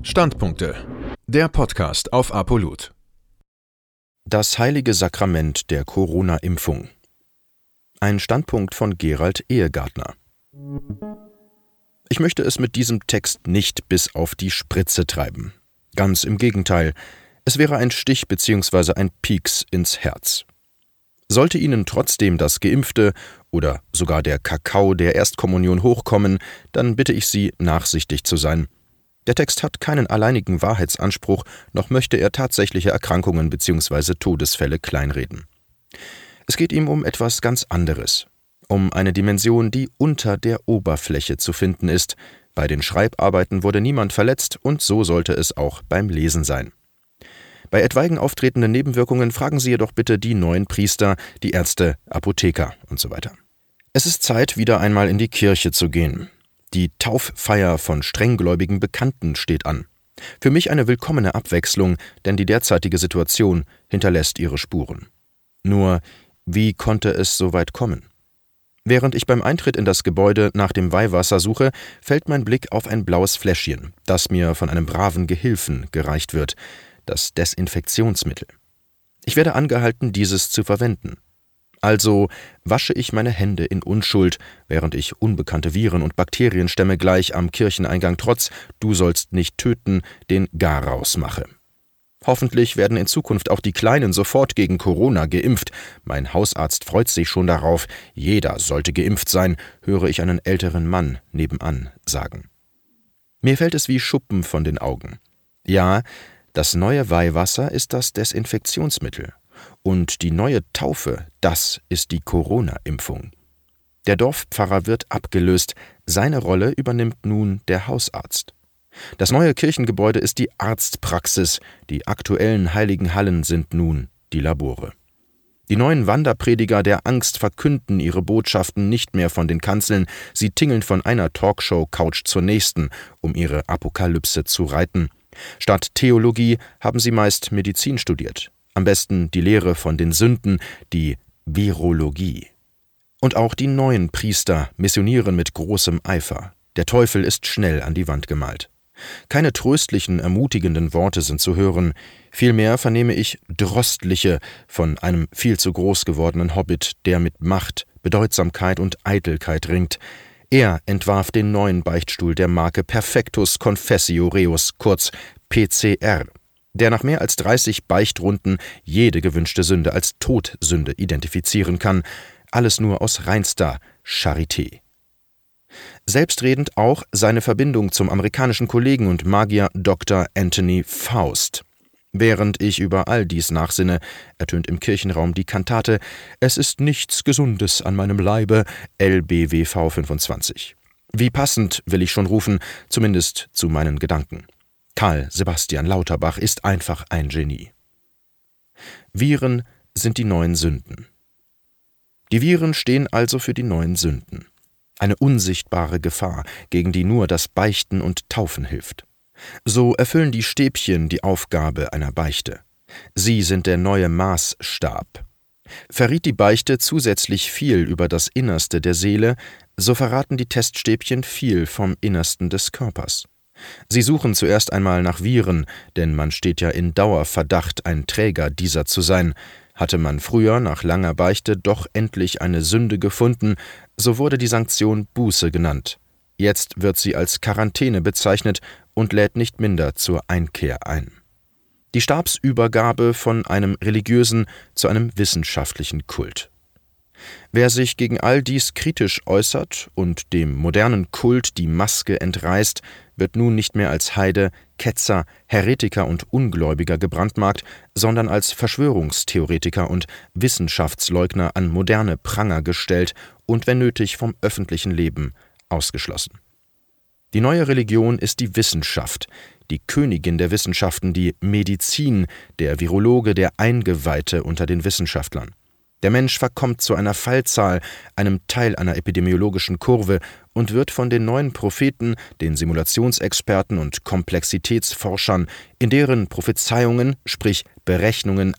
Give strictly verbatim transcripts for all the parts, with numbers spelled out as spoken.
Standpunkte. Der Podcast auf ApoLoot. Das heilige Sakrament der Corona-Impfung. Ein Standpunkt von Gerald Ehegartner. Ich möchte es mit diesem Text nicht bis auf die Spritze treiben. Ganz im Gegenteil, es wäre ein Stich bzw. ein Pieks ins Herz. Sollte Ihnen trotzdem das Geimpfte oder sogar der Kakao der Erstkommunion hochkommen, dann bitte ich Sie, nachsichtig zu sein. Der Text hat keinen alleinigen Wahrheitsanspruch, noch möchte er tatsächliche Erkrankungen bzw. Todesfälle kleinreden. Es geht ihm um etwas ganz anderes, um eine Dimension, die unter der Oberfläche zu finden ist. Bei den Schreibarbeiten wurde niemand verletzt und so sollte es auch beim Lesen sein. Bei etwaigen auftretenden Nebenwirkungen fragen Sie jedoch bitte die neuen Priester, die Ärzte, Apotheker und so weiter. Es ist Zeit, wieder einmal in die Kirche zu gehen. Die Tauffeier von strenggläubigen Bekannten steht an. Für mich eine willkommene Abwechslung, denn die derzeitige Situation hinterlässt ihre Spuren. Nur, wie konnte es so weit kommen? Während ich beim Eintritt in das Gebäude nach dem Weihwasser suche, fällt mein Blick auf ein blaues Fläschchen, das mir von einem braven Gehilfen gereicht wird, das Desinfektionsmittel. Ich werde angehalten, dieses zu verwenden. Also wasche ich meine Hände in Unschuld, während ich unbekannte Viren und Bakterienstämme gleich am Kircheneingang trotz »Du sollst nicht töten« den Garaus mache. Hoffentlich werden in Zukunft auch die Kleinen sofort gegen Corona geimpft. Mein Hausarzt freut sich schon darauf. Jeder sollte geimpft sein, höre ich einen älteren Mann nebenan sagen. Mir fällt es wie Schuppen von den Augen. Ja, das neue Weihwasser ist das Desinfektionsmittel. Und die neue Taufe, das ist die Corona-Impfung. Der Dorfpfarrer wird abgelöst, seine Rolle übernimmt nun der Hausarzt. Das neue Kirchengebäude ist die Arztpraxis, die aktuellen heiligen Hallen sind nun die Labore. Die neuen Wanderprediger der Angst verkünden ihre Botschaften nicht mehr von den Kanzeln, sie tingeln von einer Talkshow-Couch zur nächsten, um ihre Apokalypse zu reiten. Statt Theologie haben sie meist Medizin studiert. Am besten die Lehre von den Sünden, die Virologie. Und auch die neuen Priester missionieren mit großem Eifer. Der Teufel ist schnell an die Wand gemalt. Keine tröstlichen, ermutigenden Worte sind zu hören. Vielmehr vernehme ich drostliche von einem viel zu groß gewordenen Hobbit, der mit Macht, Bedeutsamkeit und Eitelkeit ringt. Er entwarf den neuen Beichtstuhl der Marke Perfectus Confessio Reus, kurz P C R, der nach mehr als dreißig Beichtrunden jede gewünschte Sünde als Todsünde identifizieren kann, alles nur aus reinster Charité. Selbstredend auch seine Verbindung zum amerikanischen Kollegen und Magier Doktor Anthony Faust. Während ich über all dies nachsinne, ertönt im Kirchenraum die Kantate »Es ist nichts Gesundes an meinem Leibe« L B W V fünfundzwanzig. Wie passend, will ich schon rufen, zumindest zu meinen Gedanken. Karl Sebastian Lauterbach ist einfach ein Genie. Viren sind die neuen Sünden. Die Viren stehen also für die neuen Sünden. Eine unsichtbare Gefahr, gegen die nur das Beichten und Taufen hilft. So erfüllen die Stäbchen die Aufgabe einer Beichte. Sie sind der neue Maßstab. Verriet die Beichte zusätzlich viel über das Innerste der Seele, so verraten die Teststäbchen viel vom Innersten des Körpers. Sie suchen zuerst einmal nach Viren, denn man steht ja in Dauerverdacht, ein Träger dieser zu sein. Hatte man früher nach langer Beichte doch endlich eine Sünde gefunden, so wurde die Sanktion Buße genannt. Jetzt wird sie als Quarantäne bezeichnet und lädt nicht minder zur Einkehr ein. Die Stabsübergabe von einem religiösen zu einem wissenschaftlichen Kult. Wer sich gegen all dies kritisch äußert und dem modernen Kult die Maske entreißt, wird nun nicht mehr als Heide, Ketzer, Heretiker und Ungläubiger gebrandmarkt, sondern als Verschwörungstheoretiker und Wissenschaftsleugner an moderne Pranger gestellt und wenn nötig vom öffentlichen Leben ausgeschlossen. Die neue Religion ist die Wissenschaft, die Königin der Wissenschaften, die Medizin, der Virologe, der Eingeweihte unter den Wissenschaftlern. Der Mensch verkommt zu einer Fallzahl, einem Teil einer epidemiologischen Kurve und wird von den neuen Propheten, den Simulationsexperten und Komplexitätsforschern in deren Prophezeiungen, sprich Berechnungen,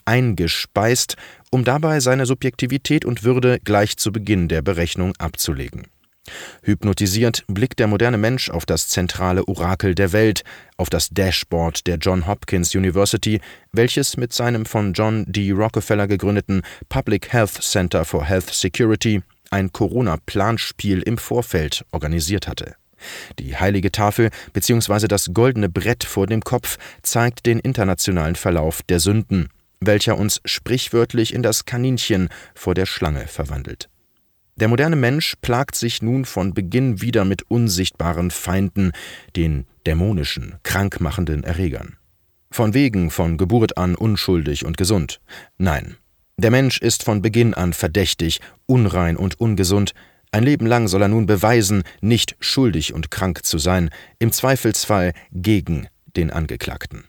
eingespeist, um dabei seine Subjektivität und Würde gleich zu Beginn der Berechnung abzulegen. Hypnotisiert blickt der moderne Mensch auf das zentrale Orakel der Welt, auf das Dashboard der Johns Hopkins University, welches mit seinem von John D. Rockefeller gegründeten Public Health Center for Health Security ein Corona-Planspiel im Vorfeld organisiert hatte. Die heilige Tafel bzw. das goldene Brett vor dem Kopf zeigt den internationalen Verlauf der Sünden, welcher uns sprichwörtlich in das Kaninchen vor der Schlange verwandelt. Der moderne Mensch plagt sich nun von Beginn wieder mit unsichtbaren Feinden, den dämonischen, krankmachenden Erregern. Von wegen von Geburt an unschuldig und gesund. Nein, der Mensch ist von Beginn an verdächtig, unrein und ungesund. Ein Leben lang soll er nun beweisen, nicht schuldig und krank zu sein, im Zweifelsfall gegen den Angeklagten.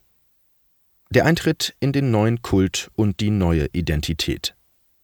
Der Eintritt in den neuen Kult und die neue Identität.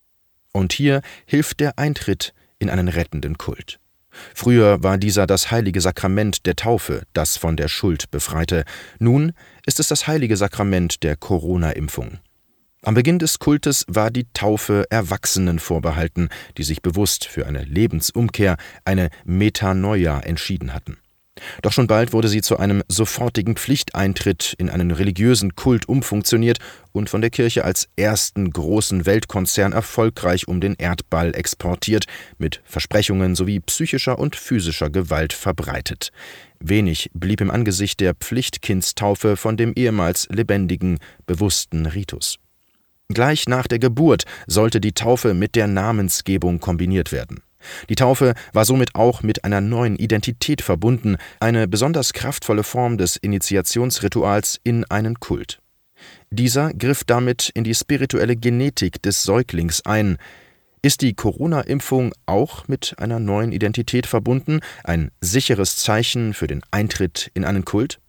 Und hier hilft der Eintritt in einen rettenden Kult. Früher war dieser das heilige Sakrament der Taufe, das von der Schuld befreite. Nun ist es das heilige Sakrament der Corona-Impfung. Am Beginn des Kultes war die Taufe Erwachsenen vorbehalten, die sich bewusst für eine Lebensumkehr, eine Metanoia entschieden hatten. Doch schon bald wurde sie zu einem sofortigen Pflichteintritt in einen religiösen Kult umfunktioniert und von der Kirche als ersten großen Weltkonzern erfolgreich um den Erdball exportiert, mit Versprechungen sowie psychischer und physischer Gewalt verbreitet. Wenig blieb im Angesicht der Pflichtkindstaufe von dem ehemals lebendigen, bewussten Ritus. Gleich nach der Geburt sollte die Taufe mit der Namensgebung kombiniert werden. Die Taufe war somit auch mit einer neuen Identität verbunden, eine besonders kraftvolle Form des Initiationsrituals in einen Kult. Dieser griff damit in die spirituelle Genetik des Säuglings ein. Ist die Corona-Impfung auch mit einer neuen Identität verbunden, ein sicheres Zeichen für den Eintritt in einen Kult?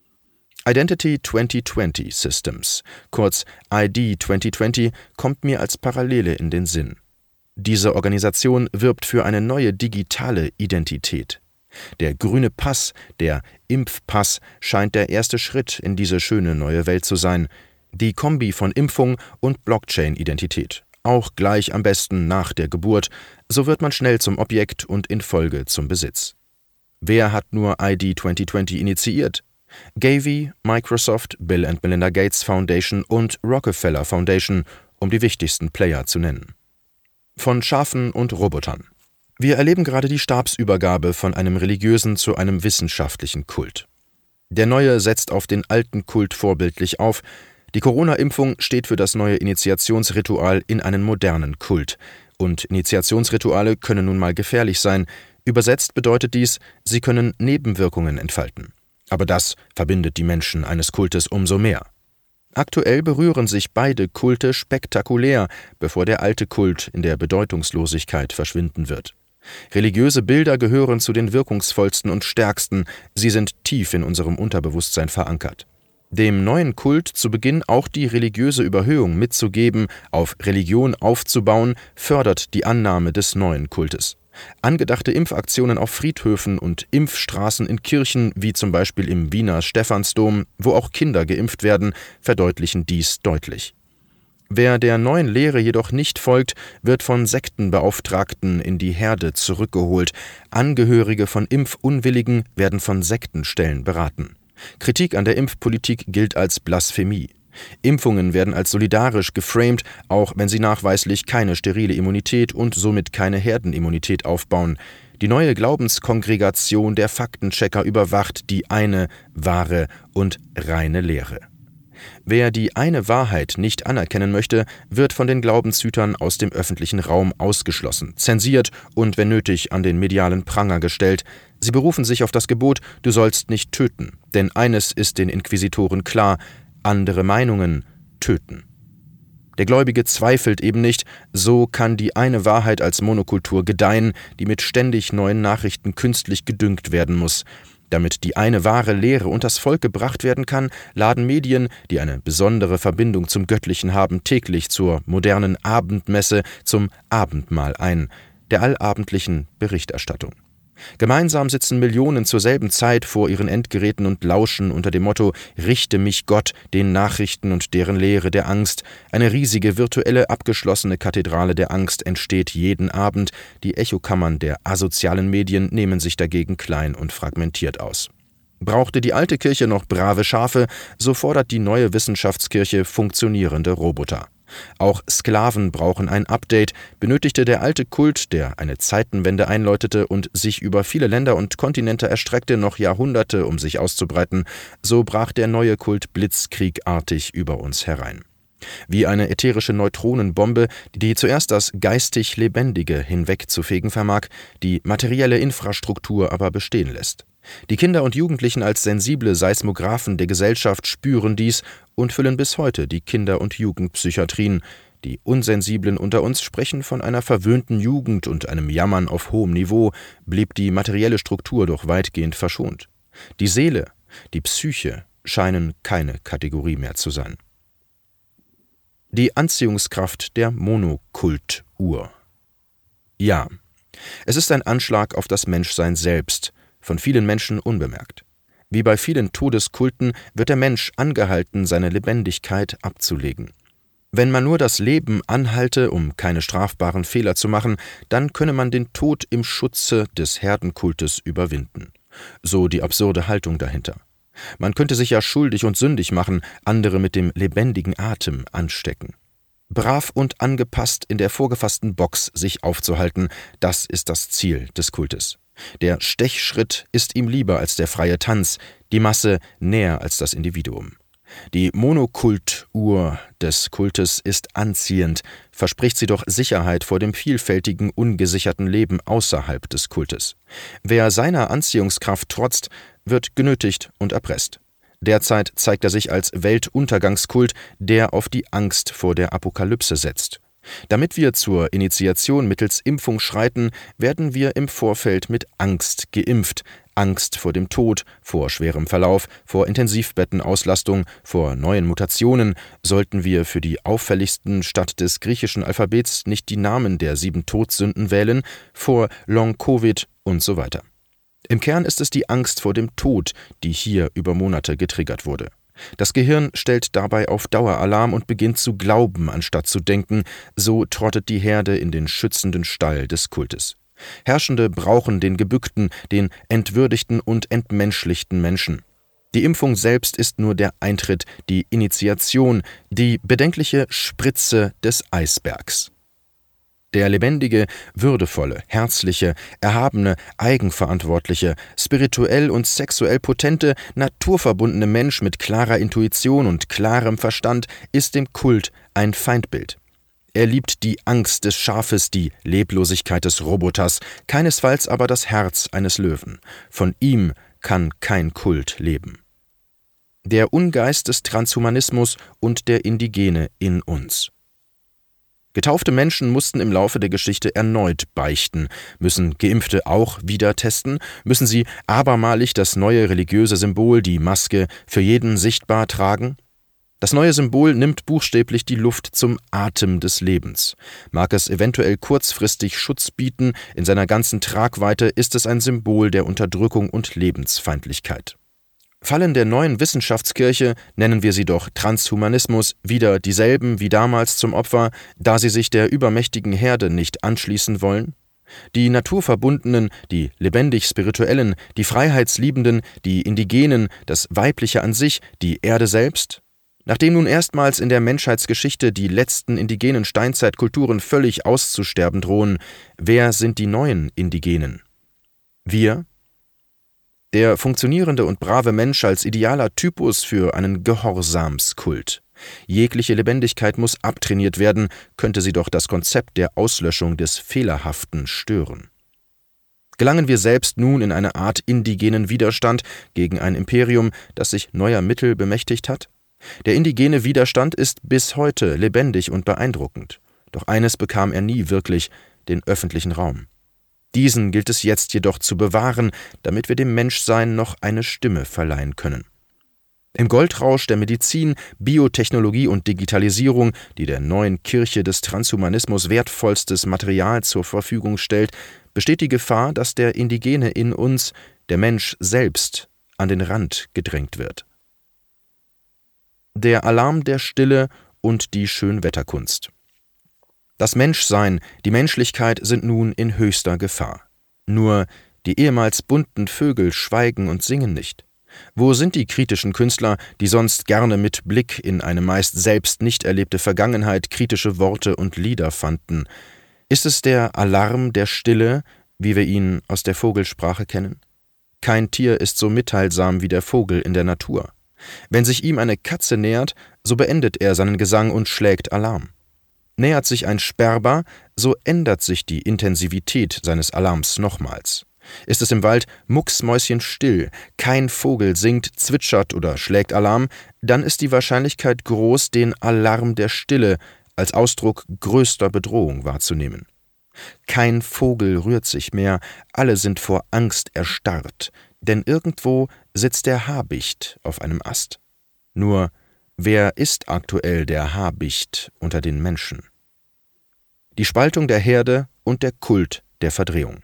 Identity zwanzig zwanzig Systems, kurz I D zwanzig zwanzig, kommt mir als Parallele in den Sinn. Diese Organisation wirbt für eine neue digitale Identität. Der grüne Pass, der Impfpass, scheint der erste Schritt in diese schöne neue Welt zu sein. Die Kombi von Impfung und Blockchain-Identität, auch gleich am besten nach der Geburt, so wird man schnell zum Objekt und in Folge zum Besitz. Wer hat nur I D zwanzig zwanzig initiiert? Gavi, Microsoft, Bill and Melinda Gates Foundation und Rockefeller Foundation, um die wichtigsten Player zu nennen. Von Schafen und Robotern. Wir erleben gerade die Stabsübergabe von einem religiösen zu einem wissenschaftlichen Kult. Der neue setzt auf den alten Kult vorbildlich auf. Die Corona-Impfung steht für das neue Initiationsritual in einen modernen Kult. Und Initiationsrituale können nun mal gefährlich sein. Übersetzt bedeutet dies, sie können Nebenwirkungen entfalten. Aber das verbindet die Menschen eines Kultes umso mehr. Aktuell berühren sich beide Kulte spektakulär, bevor der alte Kult in der Bedeutungslosigkeit verschwinden wird. Religiöse Bilder gehören zu den wirkungsvollsten und stärksten, sie sind tief in unserem Unterbewusstsein verankert. Dem neuen Kult zu Beginn auch die religiöse Überhöhung mitzugeben, auf Religion aufzubauen, fördert die Annahme des neuen Kultes. Angedachte Impfaktionen auf Friedhöfen und Impfstraßen in Kirchen, wie zum Beispiel im Wiener Stephansdom, wo auch Kinder geimpft werden, verdeutlichen dies deutlich. Wer der neuen Lehre jedoch nicht folgt, wird von Sektenbeauftragten in die Herde zurückgeholt. Angehörige von Impfunwilligen werden von Sektenstellen beraten. Kritik an der Impfpolitik gilt als Blasphemie. Impfungen werden als solidarisch geframed, auch wenn sie nachweislich keine sterile Immunität und somit keine Herdenimmunität aufbauen. Die neue Glaubenskongregation der Faktenchecker überwacht die eine wahre und reine Lehre. Wer die eine Wahrheit nicht anerkennen möchte, wird von den Glaubenshütern aus dem öffentlichen Raum ausgeschlossen, zensiert und, wenn nötig, an den medialen Pranger gestellt. Sie berufen sich auf das Gebot, du sollst nicht töten, denn eines ist den Inquisitoren klar: andere Meinungen töten. Der Gläubige zweifelt eben nicht, so kann die eine Wahrheit als Monokultur gedeihen, die mit ständig neuen Nachrichten künstlich gedüngt werden muss. Damit die eine wahre Lehre unters Volk gebracht werden kann, laden Medien, die eine besondere Verbindung zum Göttlichen haben, täglich zur modernen Abendmesse, zum Abendmahl ein, der allabendlichen Berichterstattung. Gemeinsam sitzen Millionen zur selben Zeit vor ihren Endgeräten und lauschen unter dem Motto »Richte mich Gott« den Nachrichten und deren Lehre der Angst. Eine riesige virtuelle abgeschlossene Kathedrale der Angst entsteht jeden Abend. Die Echokammern der asozialen Medien nehmen sich dagegen klein und fragmentiert aus. Brauchte die alte Kirche noch brave Schafe, so fordert die neue Wissenschaftskirche funktionierende Roboter. Auch Sklaven brauchen ein Update, benötigte der alte Kult, der eine Zeitenwende einläutete und sich über viele Länder und Kontinente erstreckte, noch Jahrhunderte, um sich auszubreiten, so brach der neue Kult blitzkriegartig über uns herein. Wie eine ätherische Neutronenbombe, die zuerst das geistig Lebendige hinwegzufegen vermag, die materielle Infrastruktur aber bestehen lässt. Die Kinder und Jugendlichen als sensible Seismographen der Gesellschaft spüren dies und füllen bis heute die Kinder- und Jugendpsychiatrien. Die Unsensiblen unter uns sprechen von einer verwöhnten Jugend und einem Jammern auf hohem Niveau, blieb die materielle Struktur doch weitgehend verschont. Die Seele, die Psyche scheinen keine Kategorie mehr zu sein. Die Anziehungskraft der Monokultur. Ja, es ist ein Anschlag auf das Menschsein selbst, von vielen Menschen unbemerkt. Wie bei vielen Todeskulten wird der Mensch angehalten, seine Lebendigkeit abzulegen. Wenn man nur das Leben anhalte, um keine strafbaren Fehler zu machen, dann könne man den Tod im Schutze des Herdenkultes überwinden. So die absurde Haltung dahinter. Man könnte sich ja schuldig und sündig machen, andere mit dem lebendigen Atem anstecken. Brav und angepasst in der vorgefassten Box sich aufzuhalten, das ist das Ziel des Kultes. Der Stechschritt ist ihm lieber als der freie Tanz, die Masse näher als das Individuum. Die Monokultur des Kultes ist anziehend, verspricht sie doch Sicherheit vor dem vielfältigen, ungesicherten Leben außerhalb des Kultes. Wer seiner Anziehungskraft trotzt, wird genötigt und erpresst. Derzeit zeigt er sich als Weltuntergangskult, der auf die Angst vor der Apokalypse setzt. Damit wir zur Initiation mittels Impfung schreiten, werden wir im Vorfeld mit Angst geimpft. Angst vor dem Tod, vor schwerem Verlauf, vor Intensivbettenauslastung, vor neuen Mutationen. Sollten wir für die auffälligsten statt des griechischen Alphabets nicht die Namen der sieben Todsünden wählen, vor Long-Covid und so weiter. Im Kern ist es die Angst vor dem Tod, die hier über Monate getriggert wurde. Das Gehirn stellt dabei auf Daueralarm und beginnt zu glauben, anstatt zu denken, so trottet die Herde in den schützenden Stall des Kultes. Herrschende brauchen den gebückten, den entwürdigten und entmenschlichten Menschen. Die Impfung selbst ist nur der Eintritt, die Initiation, die bedenkliche Spritze des Eisbergs. Der lebendige, würdevolle, herzliche, erhabene, eigenverantwortliche, spirituell und sexuell potente, naturverbundene Mensch mit klarer Intuition und klarem Verstand ist dem Kult ein Feindbild. Er liebt die Angst des Schafes, die Leblosigkeit des Roboters, keinesfalls aber das Herz eines Löwen. Von ihm kann kein Kult leben. Der Ungeist des Transhumanismus und der Indigene in uns. Getaufte Menschen mussten im Laufe der Geschichte erneut beichten. Müssen Geimpfte auch wieder testen? Müssen sie abermalig das neue religiöse Symbol, die Maske, für jeden sichtbar tragen? Das neue Symbol nimmt buchstäblich die Luft zum Atem des Lebens. Mag es eventuell kurzfristig Schutz bieten, in seiner ganzen Tragweite ist es ein Symbol der Unterdrückung und Lebensfeindlichkeit. Fallen der neuen Wissenschaftskirche, nennen wir sie doch Transhumanismus, wieder dieselben wie damals zum Opfer, da sie sich der übermächtigen Herde nicht anschließen wollen? Die Naturverbundenen, die lebendig-spirituellen, die Freiheitsliebenden, die Indigenen, das Weibliche an sich, die Erde selbst? Nachdem nun erstmals in der Menschheitsgeschichte die letzten indigenen Steinzeitkulturen völlig auszusterben drohen, wer sind die neuen Indigenen? Wir? Der funktionierende und brave Mensch als idealer Typus für einen Gehorsamskult. Jegliche Lebendigkeit muss abtrainiert werden, könnte sie doch das Konzept der Auslöschung des Fehlerhaften stören. Gelangen wir selbst nun in eine Art indigenen Widerstand gegen ein Imperium, das sich neuer Mittel bemächtigt hat? Der indigene Widerstand ist bis heute lebendig und beeindruckend. Doch eines bekam er nie wirklich: den öffentlichen Raum. Diesen gilt es jetzt jedoch zu bewahren, damit wir dem Menschsein noch eine Stimme verleihen können. Im Goldrausch der Medizin, Biotechnologie und Digitalisierung, die der neuen Kirche des Transhumanismus wertvollstes Material zur Verfügung stellt, besteht die Gefahr, dass der Indigene in uns, der Mensch selbst, an den Rand gedrängt wird. Der Alarm der Stille und die Schönwetterkunst. Das Menschsein, die Menschlichkeit sind nun in höchster Gefahr. Nur die ehemals bunten Vögel schweigen und singen nicht. Wo sind die kritischen Künstler, die sonst gerne mit Blick in eine meist selbst nicht erlebte Vergangenheit kritische Worte und Lieder fanden? Ist es der Alarm der Stille, wie wir ihn aus der Vogelsprache kennen? Kein Tier ist so mitteilsam wie der Vogel in der Natur. Wenn sich ihm eine Katze nähert, so beendet er seinen Gesang und schlägt Alarm. Nähert sich ein Sperber, so ändert sich die Intensivität seines Alarms nochmals. Ist es im Wald mucksmäuschenstill, kein Vogel singt, zwitschert oder schlägt Alarm, dann ist die Wahrscheinlichkeit groß, den Alarm der Stille als Ausdruck größter Bedrohung wahrzunehmen. Kein Vogel rührt sich mehr, alle sind vor Angst erstarrt, denn irgendwo sitzt der Habicht auf einem Ast. Nur, wer ist aktuell der Habicht unter den Menschen? Die Spaltung der Herde und der Kult der Verdrehung.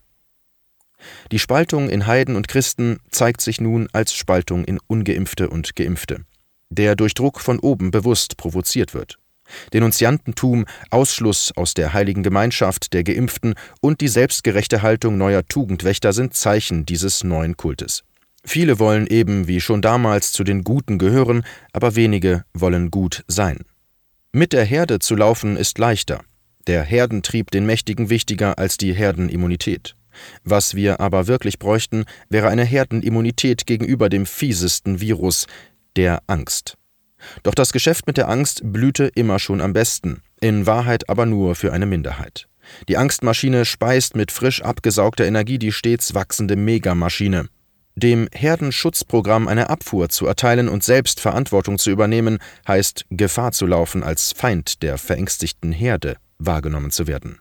Die Spaltung in Heiden und Christen zeigt sich nun als Spaltung in Ungeimpfte und Geimpfte, der durch Druck von oben bewusst provoziert wird. Denunziantentum, Ausschluss aus der heiligen Gemeinschaft der Geimpften und die selbstgerechte Haltung neuer Tugendwächter sind Zeichen dieses neuen Kultes. Viele wollen eben wie schon damals zu den Guten gehören, aber wenige wollen gut sein. Mit der Herde zu laufen ist leichter. Der Herdentrieb den Mächtigen wichtiger als die Herdenimmunität. Was wir aber wirklich bräuchten, wäre eine Herdenimmunität gegenüber dem fiesesten Virus, der Angst. Doch das Geschäft mit der Angst blühte immer schon am besten, in Wahrheit aber nur für eine Minderheit. Die Angstmaschine speist mit frisch abgesaugter Energie die stets wachsende Megamaschine. Dem Herdenschutzprogramm eine Abfuhr zu erteilen und selbst Verantwortung zu übernehmen, heißt Gefahr zu laufen, als Feind der verängstigten Herde wahrgenommen zu werden.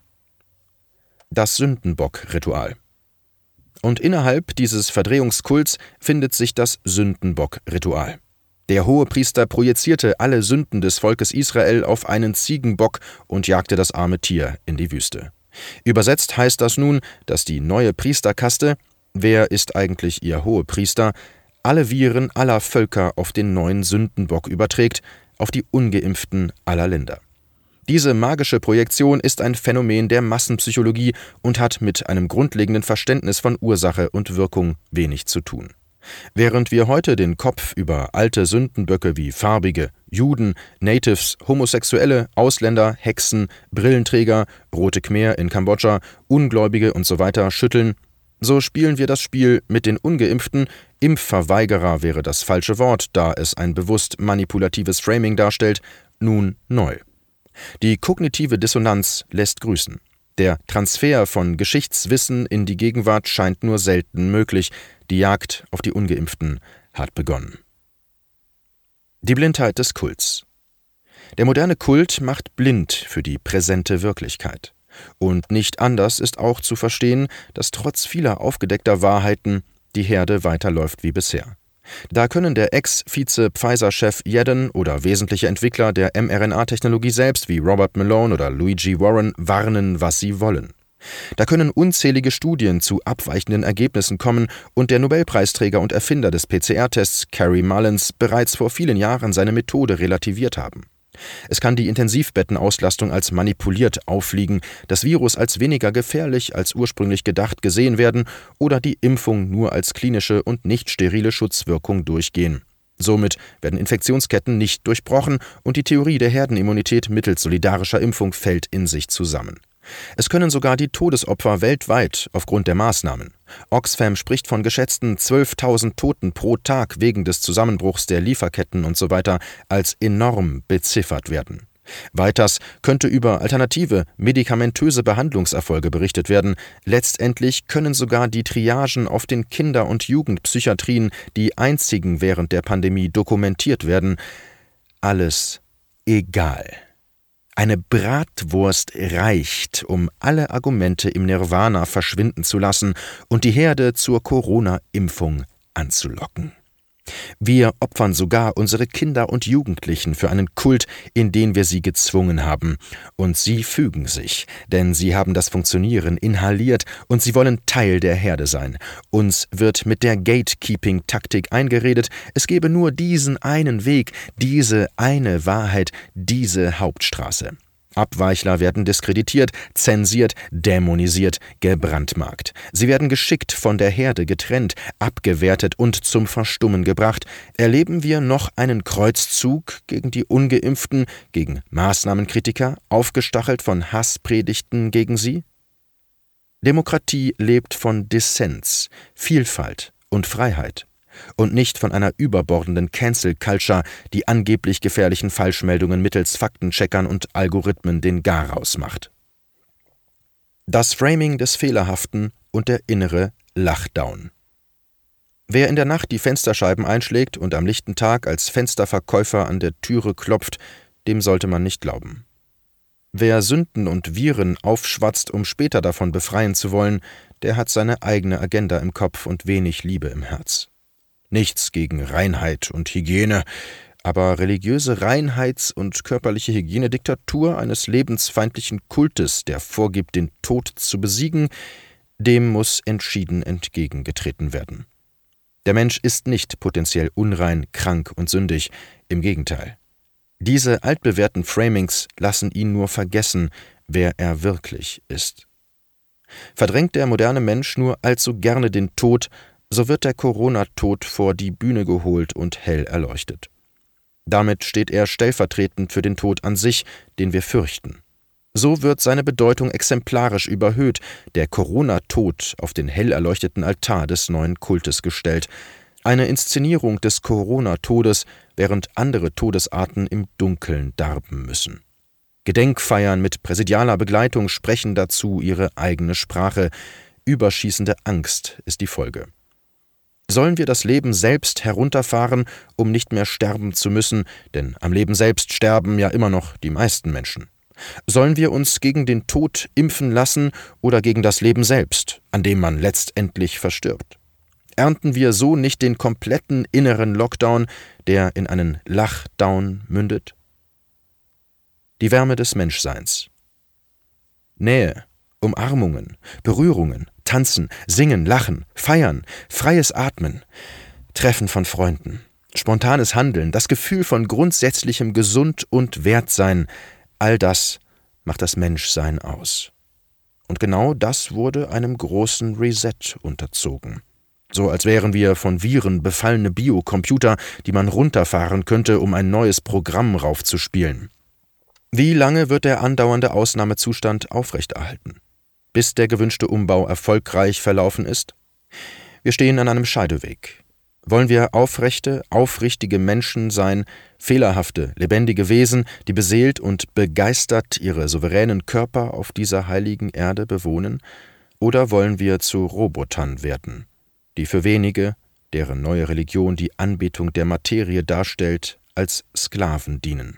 Das Sündenbock-Ritual. Und innerhalb dieses Verdrehungskults findet sich das Sündenbock-Ritual. Der Hohepriester projizierte alle Sünden des Volkes Israel auf einen Ziegenbock und jagte das arme Tier in die Wüste. Übersetzt heißt das nun, dass die neue Priesterkaste, wer ist eigentlich ihr Hohepriester, alle Viren aller Völker auf den neuen Sündenbock überträgt, auf die Ungeimpften aller Länder. Diese magische Projektion ist ein Phänomen der Massenpsychologie und hat mit einem grundlegenden Verständnis von Ursache und Wirkung wenig zu tun. Während wir heute den Kopf über alte Sündenböcke wie Farbige, Juden, Natives, Homosexuelle, Ausländer, Hexen, Brillenträger, Rote Khmer in Kambodscha, Ungläubige usw. schütteln, so spielen wir das Spiel mit den Ungeimpften, Impfverweigerer wäre das falsche Wort, da es ein bewusst manipulatives Framing darstellt, nun neu. Die kognitive Dissonanz lässt grüßen. Der Transfer von Geschichtswissen in die Gegenwart scheint nur selten möglich. Die Jagd auf die Ungeimpften hat begonnen. Die Blindheit des Kults. Der moderne Kult macht blind für die präsente Wirklichkeit. Und nicht anders ist auch zu verstehen, dass trotz vieler aufgedeckter Wahrheiten die Herde weiterläuft wie bisher. Da können der Ex-Vize-Pfizer-Chef Jeden oder wesentliche Entwickler der mRNA-Technologie selbst wie Robert Malone oder Luigi Warren warnen, was sie wollen. Da können unzählige Studien zu abweichenden Ergebnissen kommen und der Nobelpreisträger und Erfinder des P C R-Tests Kary Mullins bereits vor vielen Jahren seine Methode relativiert haben. Es kann die Intensivbettenauslastung als manipuliert auffliegen, das Virus als weniger gefährlich als ursprünglich gedacht gesehen werden oder die Impfung nur als klinische und nicht sterile Schutzwirkung durchgehen. Somit werden Infektionsketten nicht durchbrochen und die Theorie der Herdenimmunität mittels solidarischer Impfung fällt in sich zusammen. Es können sogar die Todesopfer weltweit aufgrund der Maßnahmen. Oxfam spricht von geschätzten zwölftausend Toten pro Tag wegen des Zusammenbruchs der Lieferketten usw. als enorm beziffert werden. Weiters könnte über alternative, medikamentöse Behandlungserfolge berichtet werden. Letztendlich können sogar die Triagen auf den Kinder- und Jugendpsychiatrien, die einzigen während der Pandemie, dokumentiert werden. Alles egal. Eine Bratwurst reicht, um alle Argumente im Nirvana verschwinden zu lassen und die Herde zur Corona-Impfung anzulocken. Wir opfern sogar unsere Kinder und Jugendlichen für einen Kult, in den wir sie gezwungen haben. Und sie fügen sich, denn sie haben das Funktionieren inhaliert und sie wollen Teil der Herde sein. Uns wird mit der Gatekeeping-Taktik eingeredet, es gebe nur diesen einen Weg, diese eine Wahrheit, diese Hauptstraße. Abweichler werden diskreditiert, zensiert, dämonisiert, gebrandmarkt. Sie werden geschickt von der Herde getrennt, abgewertet und zum Verstummen gebracht. Erleben wir noch einen Kreuzzug gegen die Ungeimpften, gegen Maßnahmenkritiker, aufgestachelt von Hasspredigten gegen sie? Demokratie lebt von Dissens, Vielfalt und Freiheit. Und nicht von einer überbordenden Cancel-Culture, die angeblich gefährlichen Falschmeldungen mittels Faktencheckern und Algorithmen den Garaus macht. Das Framing des Fehlerhaften und der innere Lachdown. Wer in der Nacht die Fensterscheiben einschlägt und am lichten Tag als Fensterverkäufer an der Türe klopft, dem sollte man nicht glauben. Wer Sünden und Viren aufschwatzt, um später davon befreien zu wollen, der hat seine eigene Agenda im Kopf und wenig Liebe im Herz. Nichts gegen Reinheit und Hygiene, aber religiöse Reinheits- und körperliche Hygienediktatur eines lebensfeindlichen Kultes, der vorgibt, den Tod zu besiegen, dem muss entschieden entgegengetreten werden. Der Mensch ist nicht potenziell unrein, krank und sündig, im Gegenteil. Diese altbewährten Framings lassen ihn nur vergessen, wer er wirklich ist. Verdrängt der moderne Mensch nur allzu gerne den Tod, so wird der Corona-Tod vor die Bühne geholt und hell erleuchtet. Damit steht er stellvertretend für den Tod an sich, den wir fürchten. So wird seine Bedeutung exemplarisch überhöht, der Corona-Tod auf den hell erleuchteten Altar des neuen Kultes gestellt. Eine Inszenierung des Corona-Todes, während andere Todesarten im Dunkeln darben müssen. Gedenkfeiern mit präsidialer Begleitung sprechen dazu ihre eigene Sprache. Überschießende Angst ist die Folge. Sollen wir das Leben selbst herunterfahren, um nicht mehr sterben zu müssen, denn am Leben selbst sterben ja immer noch die meisten Menschen? Sollen wir uns gegen den Tod impfen lassen oder gegen das Leben selbst, an dem man letztendlich verstirbt? Ernten wir so nicht den kompletten inneren Lockdown, der in einen Lachdown mündet? Die Wärme des Menschseins. Nähe, Umarmungen, Berührungen, Tanzen, Singen, Lachen, Feiern, freies Atmen, Treffen von Freunden, spontanes Handeln, das Gefühl von grundsätzlichem Gesund- und Wertsein, all das macht das Menschsein aus. Und genau das wurde einem großen Reset unterzogen. So als wären wir von Viren befallene Biocomputer, die man runterfahren könnte, um ein neues Programm raufzuspielen. Wie lange wird der andauernde Ausnahmezustand aufrechterhalten? Bis der gewünschte Umbau erfolgreich verlaufen ist? Wir stehen an einem Scheideweg. Wollen wir aufrechte, aufrichtige Menschen sein, fehlerhafte, lebendige Wesen, die beseelt und begeistert ihre souveränen Körper auf dieser heiligen Erde bewohnen? Oder wollen wir zu Robotern werden, die für wenige, deren neue Religion die Anbetung der Materie darstellt, als Sklaven dienen?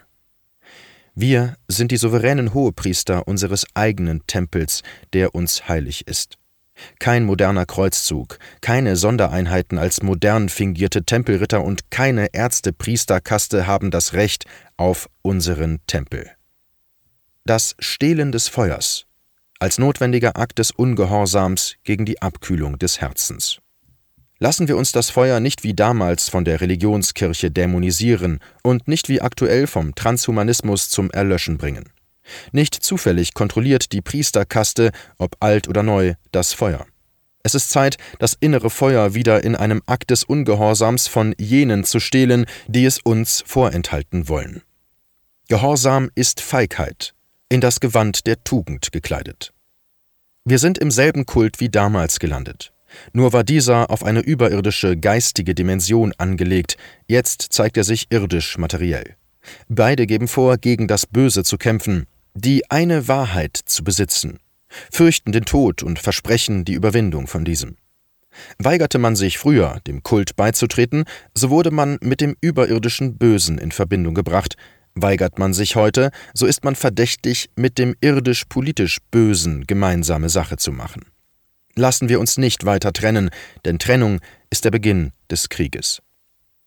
Wir sind die souveränen Hohepriester unseres eigenen Tempels, der uns heilig ist. Kein moderner Kreuzzug, keine Sondereinheiten als modern fingierte Tempelritter und keine Ärzte-Priesterkaste haben das Recht auf unseren Tempel. Das Stehlen des Feuers als notwendiger Akt des Ungehorsams gegen die Abkühlung des Herzens. Lassen wir uns das Feuer nicht wie damals von der Religionskirche dämonisieren und nicht wie aktuell vom Transhumanismus zum Erlöschen bringen. Nicht zufällig kontrolliert die Priesterkaste, ob alt oder neu, das Feuer. Es ist Zeit, das innere Feuer wieder in einem Akt des Ungehorsams von jenen zu stehlen, die es uns vorenthalten wollen. Gehorsam ist Feigheit, in das Gewand der Tugend gekleidet. Wir sind im selben Kult wie damals gelandet. Nur war dieser auf eine überirdische geistige Dimension angelegt, jetzt zeigt er sich irdisch materiell. Beide geben vor, gegen das Böse zu kämpfen, die eine Wahrheit zu besitzen, fürchten den Tod und versprechen die Überwindung von diesem. Weigerte man sich früher, dem Kult beizutreten, so wurde man mit dem überirdischen Bösen in Verbindung gebracht. Weigert man sich heute, so ist man verdächtig, mit dem irdisch-politisch Bösen gemeinsame Sache zu machen. Lassen wir uns nicht weiter trennen, denn Trennung ist der Beginn des Krieges.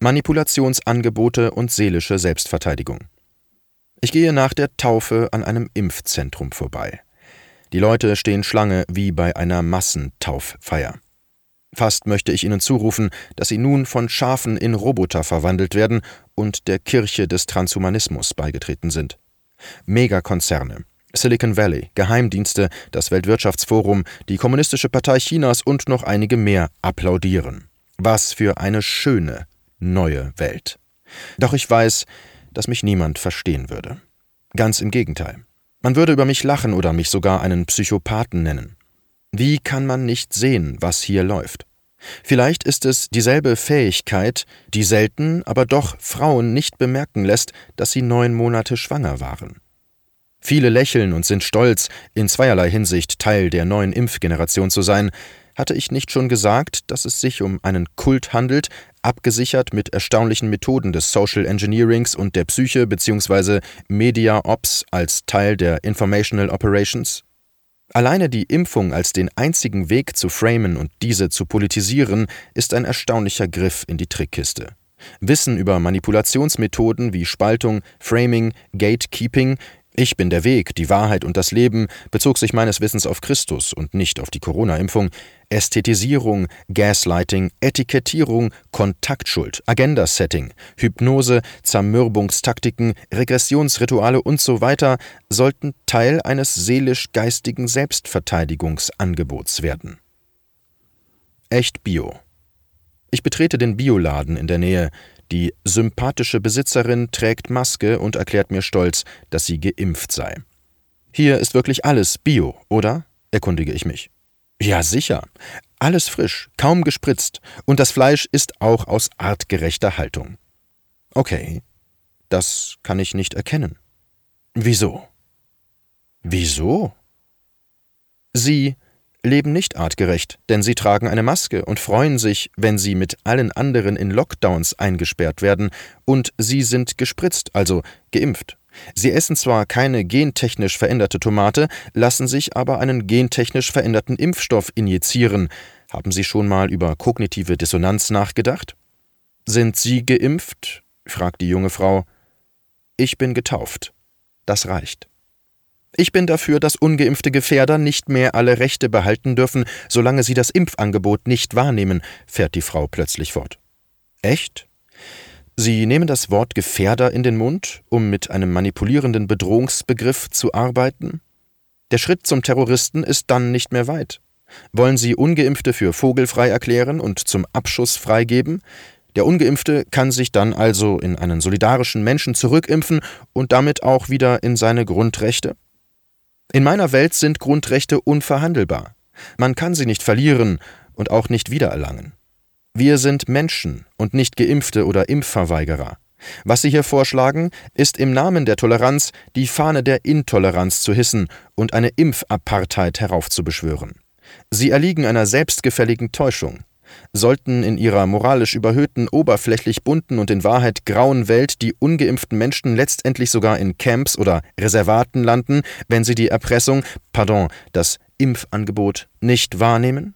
Manipulationsangebote und seelische Selbstverteidigung. Ich gehe nach der Taufe an einem Impfzentrum vorbei. Die Leute stehen Schlange wie bei einer Massentauffeier. Fast möchte ich ihnen zurufen, dass sie nun von Schafen in Roboter verwandelt werden und der Kirche des Transhumanismus beigetreten sind. Megakonzerne, Silicon Valley, Geheimdienste, das Weltwirtschaftsforum, die Kommunistische Partei Chinas und noch einige mehr applaudieren. Was für eine schöne, neue Welt. Doch ich weiß, dass mich niemand verstehen würde. Ganz im Gegenteil. Man würde über mich lachen oder mich sogar einen Psychopathen nennen. Wie kann man nicht sehen, was hier läuft? Vielleicht ist es dieselbe Fähigkeit, die selten, aber doch Frauen nicht bemerken lässt, dass sie neun Monate schwanger waren. Viele lächeln und sind stolz, in zweierlei Hinsicht Teil der neuen Impfgeneration zu sein. Hatte ich nicht schon gesagt, dass es sich um einen Kult handelt, abgesichert mit erstaunlichen Methoden des Social Engineerings und der Psyche bzw. Media Ops als Teil der Informational Operations? Alleine die Impfung als den einzigen Weg zu framen und diese zu politisieren, ist ein erstaunlicher Griff in die Trickkiste. Wissen über Manipulationsmethoden wie Spaltung, Framing, Gatekeeping, ich bin der Weg, die Wahrheit und das Leben, bezog sich meines Wissens auf Christus und nicht auf die Corona-Impfung, Ästhetisierung, Gaslighting, Etikettierung, Kontaktschuld, Agenda-Setting, Hypnose, Zermürbungstaktiken, Regressionsrituale und so weiter sollten Teil eines seelisch-geistigen Selbstverteidigungsangebots werden. Echt Bio. Ich betrete den Bioladen in der Nähe. Die sympathische Besitzerin trägt Maske und erklärt mir stolz, dass sie geimpft sei. »Hier ist wirklich alles Bio, oder?« erkundige ich mich. »Ja, sicher. Alles frisch, kaum gespritzt. Und das Fleisch ist auch aus artgerechter Haltung.« »Okay, das kann ich nicht erkennen.« »Wieso?« »Wieso?« »Sie leben nicht artgerecht, denn sie tragen eine Maske und freuen sich, wenn sie mit allen anderen in Lockdowns eingesperrt werden, und sie sind gespritzt, also geimpft. Sie essen zwar keine gentechnisch veränderte Tomate, lassen sich aber einen gentechnisch veränderten Impfstoff injizieren. Haben Sie schon mal über kognitive Dissonanz nachgedacht?« »Sind Sie geimpft?« fragt die junge Frau. »Ich bin getauft. Das reicht.« »Ich bin dafür, dass ungeimpfte Gefährder nicht mehr alle Rechte behalten dürfen, solange sie das Impfangebot nicht wahrnehmen«, fährt die Frau plötzlich fort. »Echt? Sie nehmen das Wort Gefährder in den Mund, um mit einem manipulierenden Bedrohungsbegriff zu arbeiten? Der Schritt zum Terroristen ist dann nicht mehr weit. Wollen Sie Ungeimpfte für vogelfrei erklären und zum Abschuss freigeben? Der Ungeimpfte kann sich dann also in einen solidarischen Menschen zurückimpfen und damit auch wieder in seine Grundrechte? In meiner Welt sind Grundrechte unverhandelbar. Man kann sie nicht verlieren und auch nicht wiedererlangen. Wir sind Menschen und nicht Geimpfte oder Impfverweigerer. Was Sie hier vorschlagen, ist im Namen der Toleranz die Fahne der Intoleranz zu hissen und eine Impfapartheid heraufzubeschwören. Sie erliegen einer selbstgefälligen Täuschung. Sollten in ihrer moralisch überhöhten, oberflächlich bunten und in Wahrheit grauen Welt die ungeimpften Menschen letztendlich sogar in Camps oder Reservaten landen, wenn sie die Erpressung, pardon, das Impfangebot nicht wahrnehmen?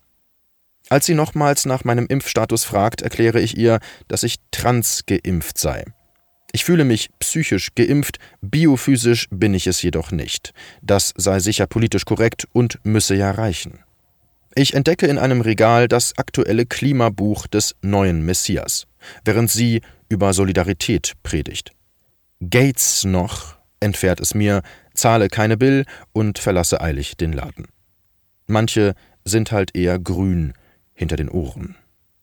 Als sie nochmals nach meinem Impfstatus fragt, erkläre ich ihr, dass ich transgeimpft sei. Ich fühle mich psychisch geimpft, biophysisch bin ich es jedoch nicht. Das sei sicher politisch korrekt und müsse ja reichen. Ich entdecke in einem Regal das aktuelle Klimabuch des neuen Messias, während sie über Solidarität predigt. Gates noch, entfährt es mir, zahle keine Bill und verlasse eilig den Laden. Manche sind halt eher grün hinter den Ohren.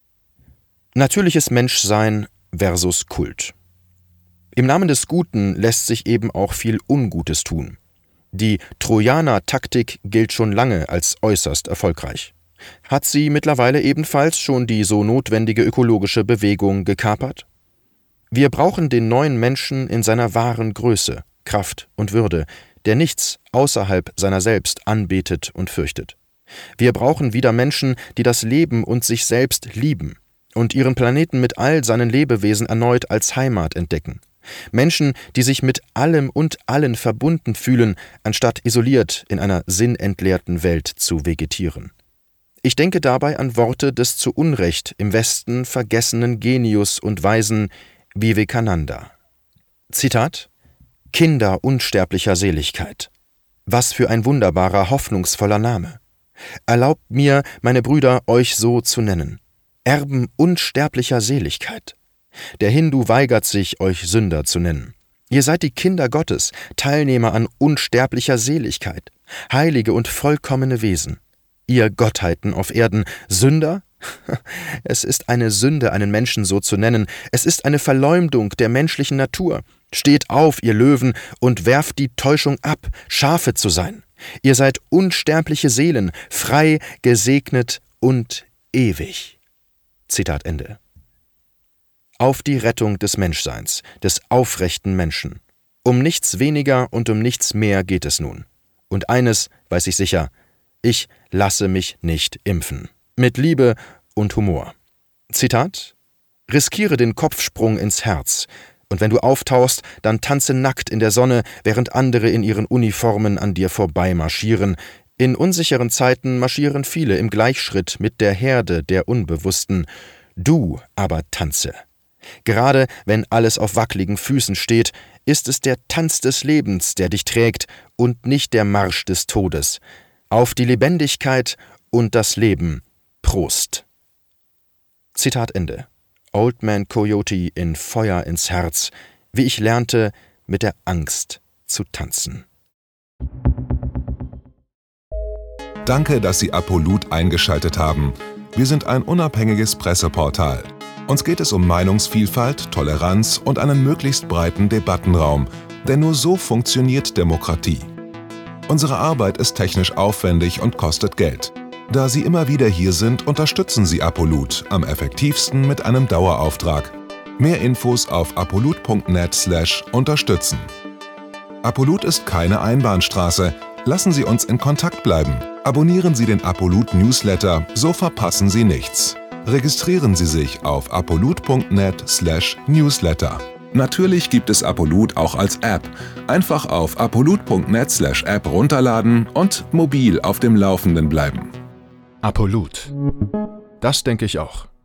Natürliches Menschsein versus Kult. Im Namen des Guten lässt sich eben auch viel Ungutes tun. Die Trojaner-Taktik gilt schon lange als äußerst erfolgreich. Hat sie mittlerweile ebenfalls schon die so notwendige ökologische Bewegung gekapert? Wir brauchen den neuen Menschen in seiner wahren Größe, Kraft und Würde, der nichts außerhalb seiner selbst anbetet und fürchtet. Wir brauchen wieder Menschen, die das Leben und sich selbst lieben und ihren Planeten mit all seinen Lebewesen erneut als Heimat entdecken. Menschen, die sich mit allem und allen verbunden fühlen, anstatt isoliert in einer sinnentleerten Welt zu vegetieren. Ich denke dabei an Worte des zu Unrecht im Westen vergessenen Genius und Weisen Vivekananda. Zitat: »Kinder unsterblicher Seligkeit. Was für ein wunderbarer, hoffnungsvoller Name. Erlaubt mir, meine Brüder, euch so zu nennen. Erben unsterblicher Seligkeit. Der Hindu weigert sich, euch Sünder zu nennen. Ihr seid die Kinder Gottes, Teilnehmer an unsterblicher Seligkeit, heilige und vollkommene Wesen. Ihr Gottheiten auf Erden, Sünder? Es ist eine Sünde, einen Menschen so zu nennen. Es ist eine Verleumdung der menschlichen Natur. Steht auf, ihr Löwen, und werft die Täuschung ab, Schafe zu sein. Ihr seid unsterbliche Seelen, frei, gesegnet und ewig.« Zitat Ende. Auf die Rettung des Menschseins, des aufrechten Menschen. Um nichts weniger und um nichts mehr geht es nun. Und eines weiß ich sicher: Ich lasse mich nicht impfen. Mit Liebe und Humor. Zitat: »Riskiere den Kopfsprung ins Herz. Und wenn du auftauchst, dann tanze nackt in der Sonne, während andere in ihren Uniformen an dir vorbei marschieren. In unsicheren Zeiten marschieren viele im Gleichschritt mit der Herde der Unbewussten. Du aber tanze. Gerade wenn alles auf wackeligen Füßen steht, ist es der Tanz des Lebens, der dich trägt, und nicht der Marsch des Todes. Auf die Lebendigkeit und das Leben. Prost.« Zitat Ende. Old Man Coyote in Feuer ins Herz, wie ich lernte, mit der Angst zu tanzen. Danke, dass Sie Apolut eingeschaltet haben. Wir sind ein unabhängiges Presseportal. Uns geht es um Meinungsvielfalt, Toleranz und einen möglichst breiten Debattenraum, denn nur so funktioniert Demokratie. Unsere Arbeit ist technisch aufwendig und kostet Geld. Da Sie immer wieder hier sind, unterstützen Sie Apolut am effektivsten mit einem Dauerauftrag. Mehr Infos auf apolut punkt net slash unterstützen. Apolut ist keine Einbahnstraße. Lassen Sie uns in Kontakt bleiben. Abonnieren Sie den Apolut Newsletter, so verpassen Sie nichts. Registrieren Sie sich auf apolut punkt net slash newsletter. Natürlich gibt es Apolut auch als App. Einfach auf apolut punkt net slash app runterladen und mobil auf dem Laufenden bleiben. Apolut. Das denke ich auch.